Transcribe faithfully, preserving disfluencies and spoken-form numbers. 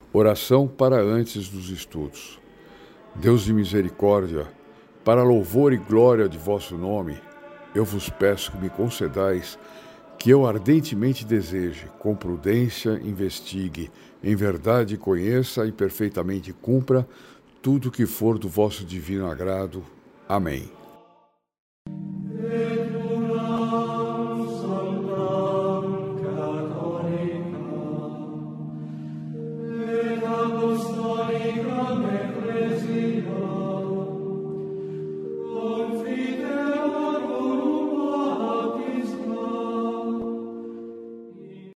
Oração para antes dos estudos. Deus de misericórdia, para louvor e glória de vosso nome, eu vos peço que me concedais que eu ardentemente deseje, com prudência investigue, em verdade conheça e perfeitamente cumpra tudo que for do vosso divino agrado. Amém.